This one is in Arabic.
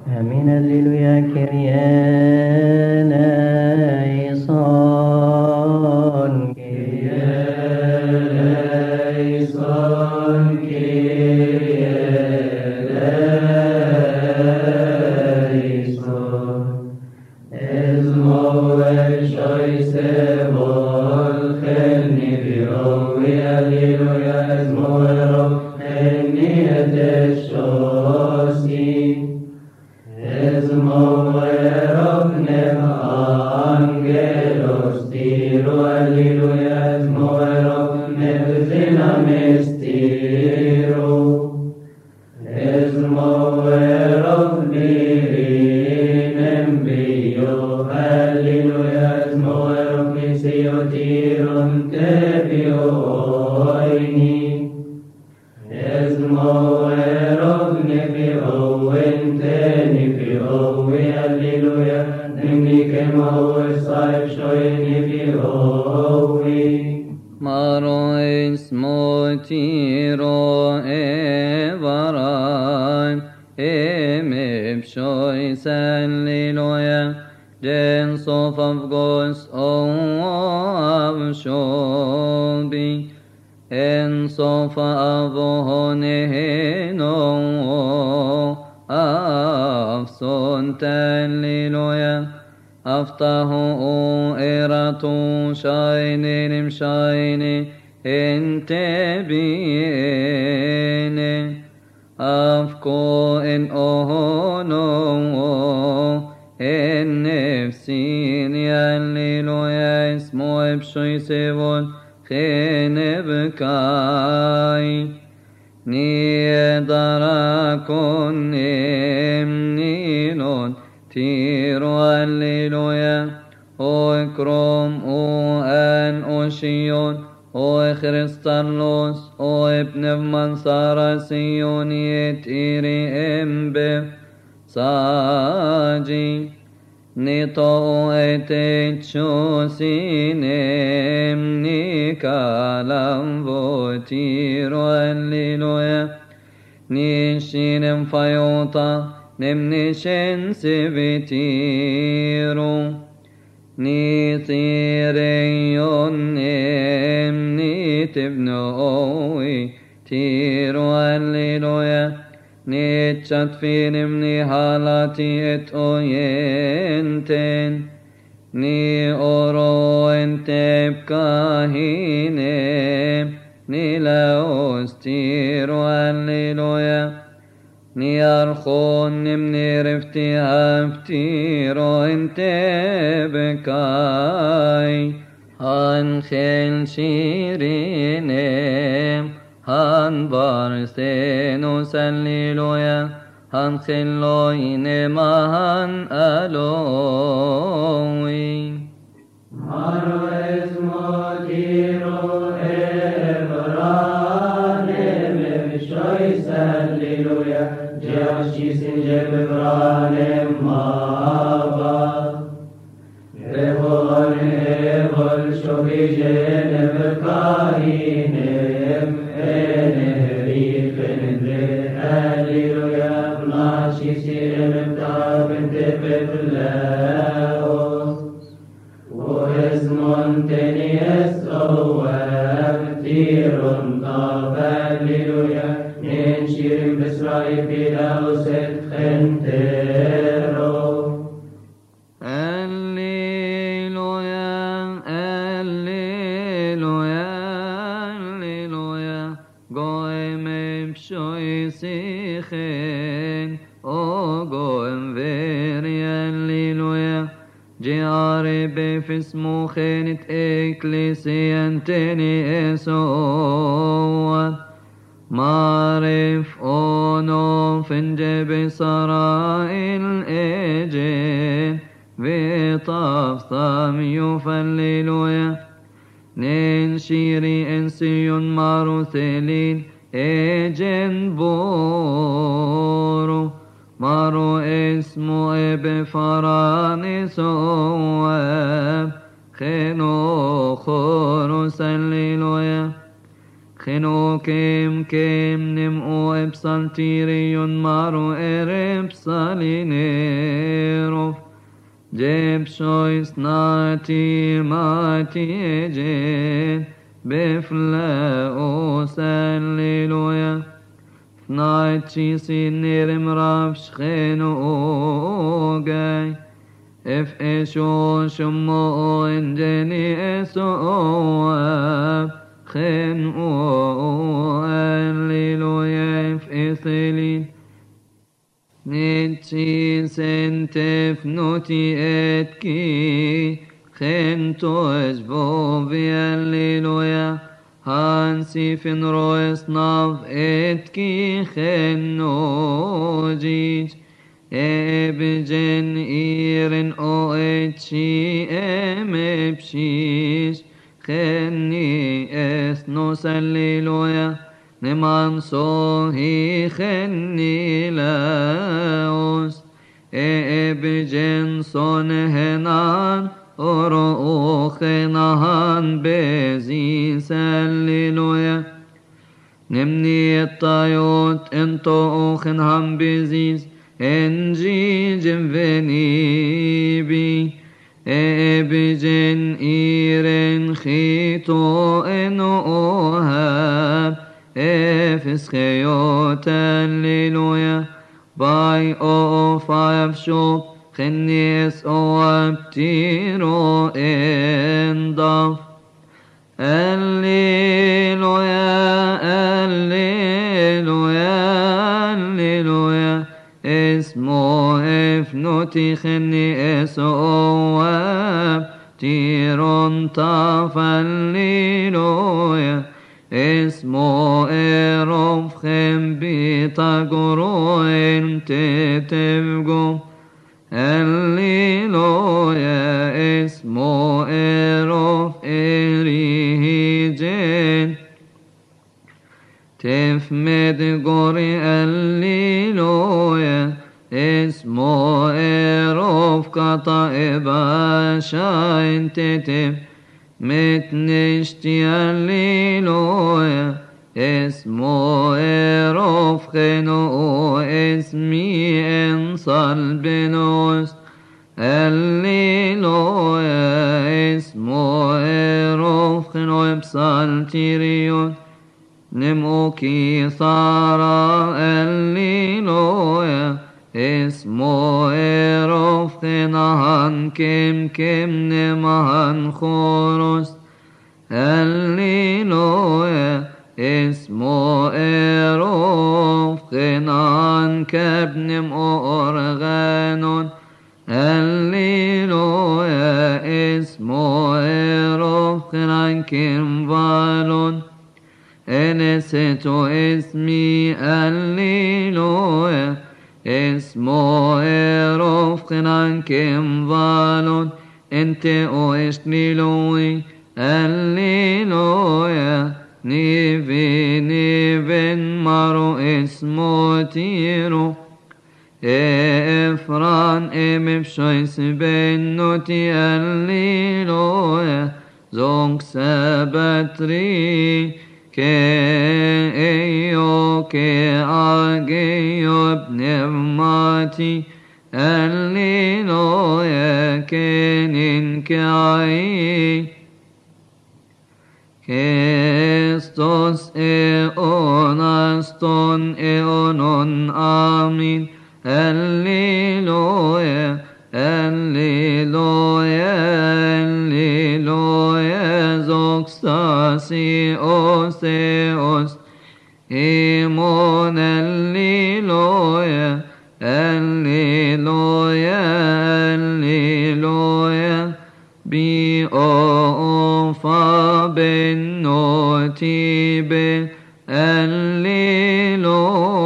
آمين. هللويا كريان أيصان كريان أيصان كريان أيصان اسمه الشيس والخلني بأوي هللويا اسمه الرب خلنية الشوسي اسمه رب أنجلوس تيرو هللويا اسمه رب نبذنا مستيرو اسمه رب نيرين بيو هللويا اسمه رب نسيو تيرو تبيو عيني اسمه رب نبيو وانتني هللويا نمني كما هو الصاحب شويني في هوي Maro ismo tiro evaran emipshoy salliloya den sof avgos avshobi en sof avohoneheno afson talliloya aftahu eratu shayninim shayni ente biene afko en ohono en nefsin yalliloya ismo ebshoy sevon khenebkai ni darakon emninon تيرو هللويا او اكروم او ان اوشيون او خريستالوس او ابن منصار سيونيت ايري امب ساجي نيتو اتشو سينم نيكالام فوتيرو هللويا نيشينم فيوتا نمنشن سبتيرو نيثيريون نمني تبنوي تيرو هللويا نيتشت في نمني حالاتي اتوينتن ني اورو انتب كاهينم نيلاوس تيرو هللويا نيارخون نمني رفتي هفتيرو انت بكاي هنخل شيرينم هنبارسينو سليلويا هنخلوين مهن ألوي مارو اسمو تيرو إبرانم بشوي سليلويا جاشي سنجب إبرانم مابا بهون إبل شوفي جنب كاهينم إنهري فندر هللويا بناشي سيرم بتابنت بفلاوس واسمون تنيس أواب تيرون طاب هللويا ننشير بسرائي في لاوسة خنترو هللويا هللويا هللويا قوم بشوي سيخين او قوم فيري هللويا جاري بفسمو خينت اكليسيان تاني اسوات معرف أونو فنجب سرائل إجين بطاف ثاميو فالليلويا ننشيري انسيون ماروثلين إجين بورو مارو اسمو اب فراني سواب خينو خورو سليلويا خنوكم كم نمو ابسالتيريون مارو اربسالينيروف جيب شويس ناتي ماتي جين بفلاو سللويا نايتشي سينيرم راب شخينو جاي اف اشو شمو انجني اسو خنو الليلويا اف اثلين نيتشي سنتف نوتي اتكي خنتو اجبو بيا الليلويا هانسي فين رويس ناف اتكي خنو جيج ابجن ايرن او اتشي ام بشيش خني اثنوس الليلويا نمان صوهي خني لاوس ابجن صون هنان أروخنهان بزي سللويا نمني الطيوت انتو خنهم بزيز انجي جنفني بي ابجن ايرن خيتو انو اوهاب افس خيوت الليلويا باي او فايف شوب خنيس او ابتيرو اندف الليلويا الليلويا الليلويا اسمو افنوتي خنيس او ابتيرو انطف الليلويا اسمو اروف خم بيتاقرو انت تبقو الليلويا اسمو اروف اريهيجين تفمد قري الليلويا اسمو اروف قطائب عشاين تتف متنشتي الليلويا اسمو اروف خنو اسمي انصل بنوس الليلويا اسمو اروف خنو ابصال تيريون نموكي صارا الليلويا اسمو اروف خنهان كم نمهان خورس الليلويا اسمو اروف خنان كبنم اورغانون الليلويا اسمو اروف خنان كم فالون انستو اسمي الليلويا اسمو اروف خنان كم فالون انت او اشنيلوي الليلويا نيفين مارو اسمو تيرو افران بشويس بنوتي الليلويا زونك سبتري كيو كأجيو بنعمتي الليلويا كنين كعي كستوس اونستون اونون آمين الليلويا الليلويا الليلويا زوكستاسي اوسيوس إيمون الليلويا الليلويا الليلويا بي او فا بنوتي بن الليلويا